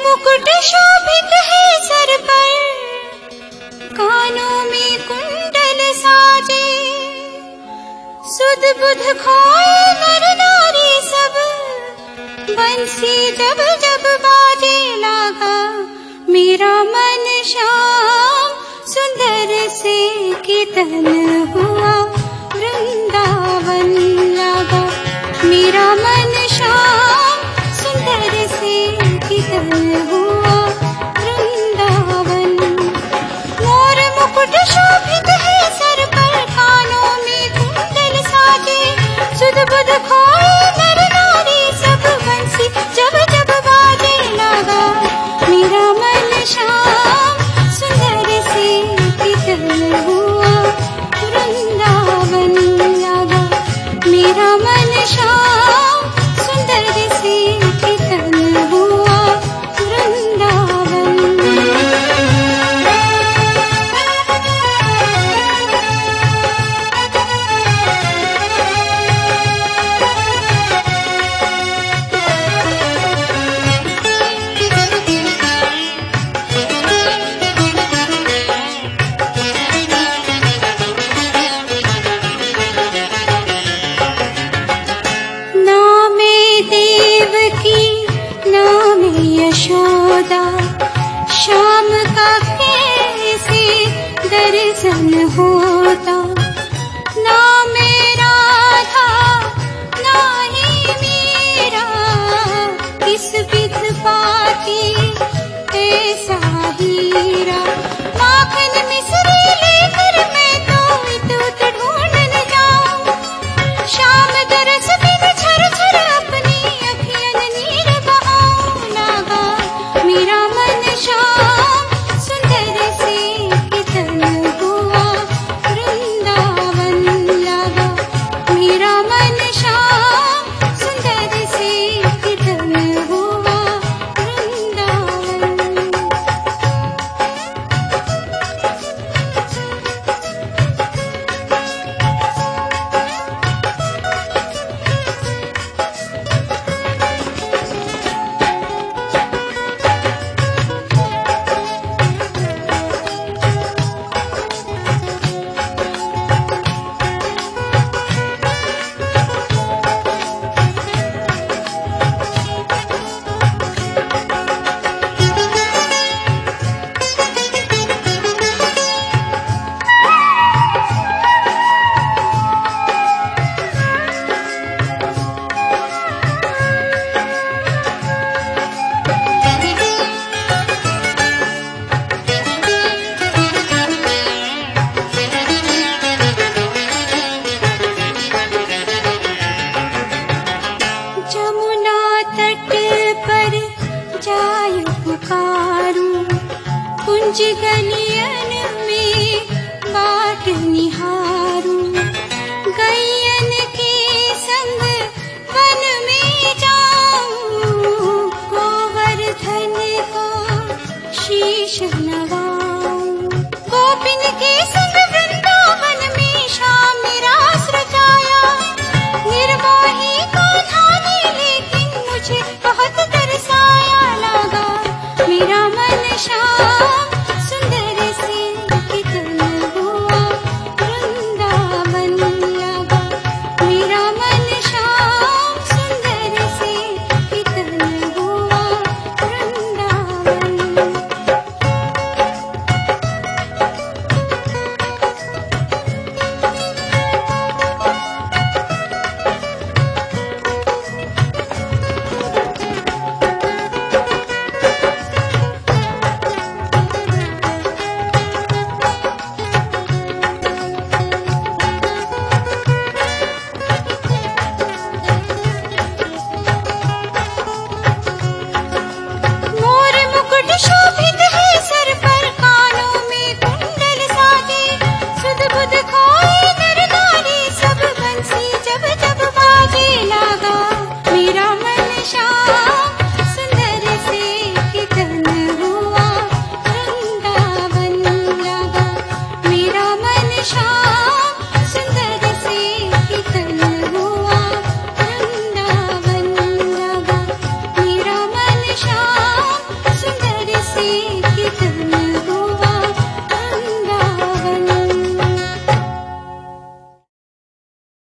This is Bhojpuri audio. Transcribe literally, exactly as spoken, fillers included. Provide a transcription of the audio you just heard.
मुकुट शोभित है सर पर, कानों में कुंडल साजे। सुध बुध खोए नर नारी सब, बंसी जब जब बाजे लागा। मेरा मन श्याम सुंदर से कीर्तन हुआ, वृंदावन लागा। मेरा मन श्याम सुंदर से कीर्तन हुआ, वृंदावन। मोर मुकुट शोभित है सर पर, कानों में कुंडल साजे। सुध बुध खोए नर नारी सब, बंसी जब जब बाजे लागा। मेरा मन श्याम सुंदर से कीर्तन हुआ, वृंदावन लागा। मेरा मन श्याम सुंदर से कीर्तन हुआ, वृंदावन। यशोदा शाम का कैसे दर्शन होता। ना मेरा था ना ही मेरा, किस बिध पाती ऐसा हीरा। माखन मिश्री लेकर मैं तो इत उत ढूंढन जाऊं, शाम दरस बिन छर छर अपनी अखियन नीर बहाऊं लागा। मेरा मन श्याम सुंदर से कीर्तन हुआ, वृंदावन लागा। मेरा मन श्याम सुंदर से कीर्तन हुआ, वृंदावन। जमुना तट पर जाय पुकारूं, कुंज गलियन में बाट निहारूं।